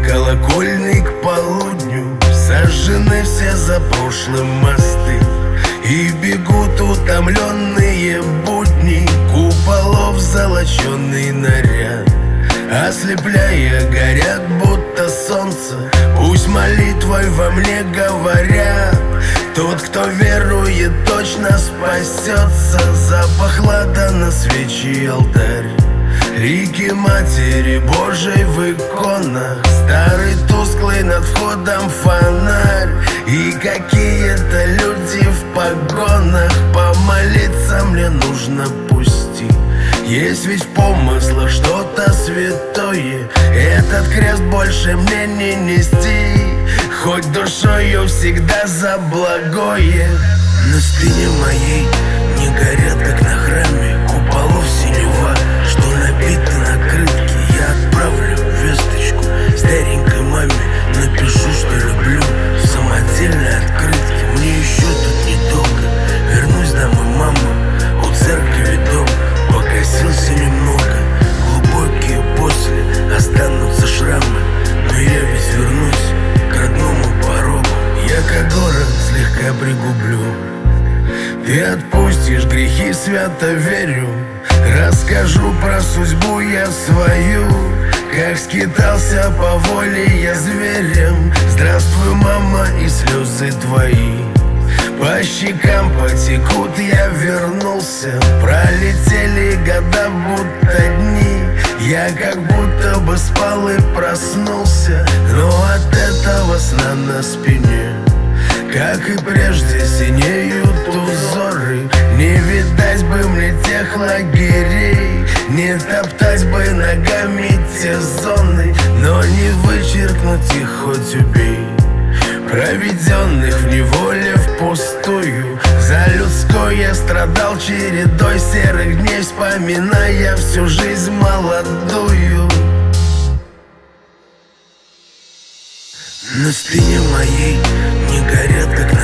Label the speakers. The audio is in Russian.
Speaker 1: колокольный к полудню сожжены все за прошлым мосты, и бегут утомленные будни куполов золоченый наряд. Ослепляя, горят, будто солнце, пусть молитвой во мне говорят: тот, кто верует, точно спасется. Запах ладана, свечи, алтарь, лики Матери Божией в иконах, старый тусклый над входом фонарь, и какие-то люди в погонах. Помолиться мне нужно, пусти, есть ведь в помыслах что-то святое. Этот крест больше мне не нести, хоть душою всегда за благое.
Speaker 2: На спине моей не горят, как на храме, куполов синева, что набиты накрытки. Я отправлю весточку старенькой маме, напишу, что люблю, в самодельной открытке. Мне еще тут недолго, вернусь домой, мама, у церкви дом покосился немного, глубокие после останутся шрамы, но я ведь вернусь к родному порогу.
Speaker 1: Я как город слегка пригублю, ты отпустишь грехи, свято верю. Расскажу про судьбу я свою, как скитался по воле я зверем. Здравствуй, мама, и слезы твои по щекам потекут, я вернулся. Пролетели года, будто дни, я как будто бы спал и проснулся, но от этого сна на спине, как и прежде, синеют узоры. Не видать бы мне тех лагерей, не топтать бы ногами те зоны, но не вычеркнуть их хоть убей, проведенных в неволе впустую. За людское страдал чередой серых дней, вспоминая всю жизнь молодую.
Speaker 2: На спине моей не горят, как